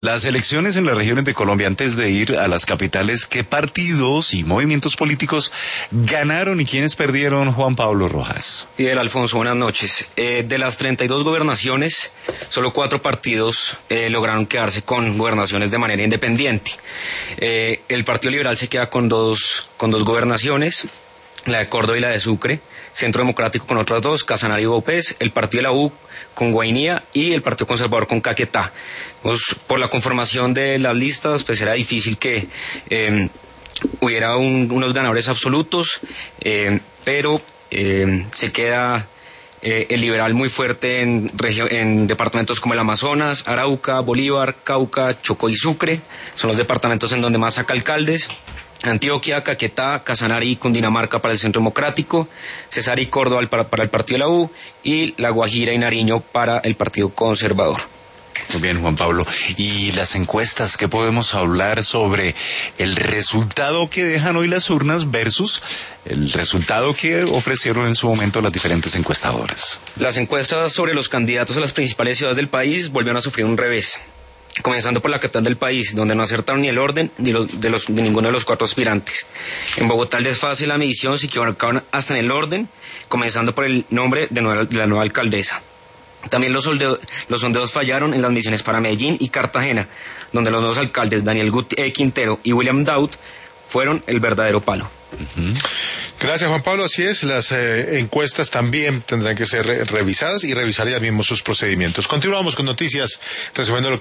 Las elecciones en las regiones de Colombia, antes de ir a las capitales, ¿qué partidos y movimientos políticos ganaron y quiénes perdieron, Juan Pablo Rojas? Fidel Alfonso, buenas noches. De las 32 gobernaciones, solo 4 partidos lograron quedarse con gobernaciones de manera independiente. El Partido Liberal se queda con dos gobernaciones, la de Córdoba y la de Sucre, Centro Democrático con otras 2, Casanare y Vaupés, el Partido de la U con Guainía y el Partido Conservador con Caquetá. Pues, por la conformación de las listas, pues era difícil que hubiera unos ganadores absolutos, pero se queda el liberal muy fuerte en departamentos como el Amazonas, Arauca, Bolívar, Cauca, Chocó y Sucre. Son los departamentos en donde más saca alcaldes. Antioquia, Caquetá, Casanare y Cundinamarca para el Centro Democrático, Cesar y Córdoba para el Partido de la U y La Guajira y Nariño para el Partido Conservador. Muy bien, Juan Pablo. ¿Y las encuestas? ¿Qué podemos hablar sobre el resultado que dejan hoy las urnas versus el resultado que ofrecieron en su momento las diferentes encuestadoras? Las encuestas sobre los candidatos a las principales ciudades del país volvieron a sufrir un revés. Comenzando por la capital del país, donde no acertaron ni el orden de ninguno de los 4 aspirantes. En Bogotá el desfase y la medición se equivocaron hasta en el orden, comenzando por el nombre de la nueva alcaldesa. También los sondeos fallaron en las misiones para Medellín y Cartagena, donde los nuevos alcaldes Daniel Quintero y William Daud fueron el verdadero palo. Gracias, Juan Pablo. Así es, las encuestas también tendrán que ser revisadas y revisar ya mismo sus procedimientos. Continuamos con noticias, resumiendo lo